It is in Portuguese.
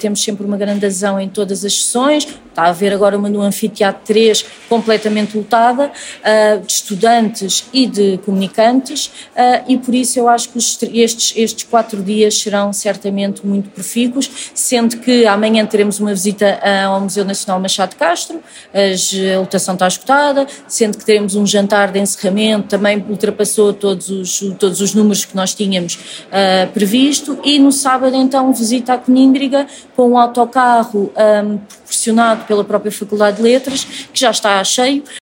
temos sempre uma grande adesão em todas as sessões. Está a haver agora uma no Anfiteatro 3 completamente lotada, de estudantes e de comunicantes, e por isso eu acho que estes 4 dias serão certamente muito profícuos, sendo que amanhã teremos uma visita ao Museu Nacional Machado de Castro, a lotação está esgotada, sendo que teremos um jantar de encerramento, também ultrapassou todos os números que nós tínhamos previsto, e no sábado então visita à Conímbriga com um autocarro proporcionado pela própria Faculdade de Letras, que já está cheio.